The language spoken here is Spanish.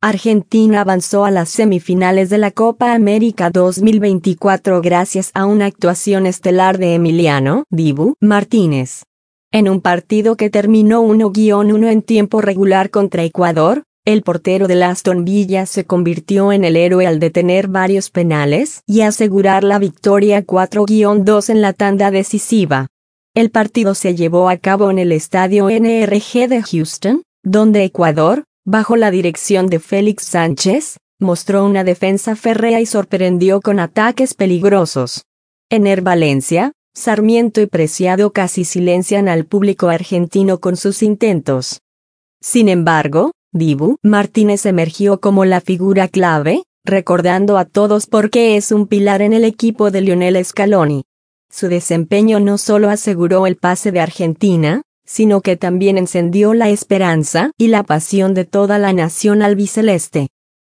Argentina avanzó a las semifinales de la Copa América 2024 gracias a una actuación estelar de Emiliano Dibu Martínez. En un partido que terminó 1-1 en tiempo regular contra Ecuador, el portero del Aston Villa se convirtió en el héroe al detener varios penales y asegurar la victoria 4-2 en la tanda decisiva. El partido se llevó a cabo en el estadio NRG de Houston, donde Ecuador, bajo la dirección de Félix Sánchez, mostró una defensa férrea y sorprendió con ataques peligrosos. Ener Valencia, Sarmiento y Preciado casi silencian al público argentino con sus intentos. Sin embargo, Dibu Martínez emergió como la figura clave, recordando a todos por qué es un pilar en el equipo de Lionel Scaloni. Su desempeño no solo aseguró el pase de Argentina, sino que también encendió la esperanza y la pasión de toda la nación albiceleste.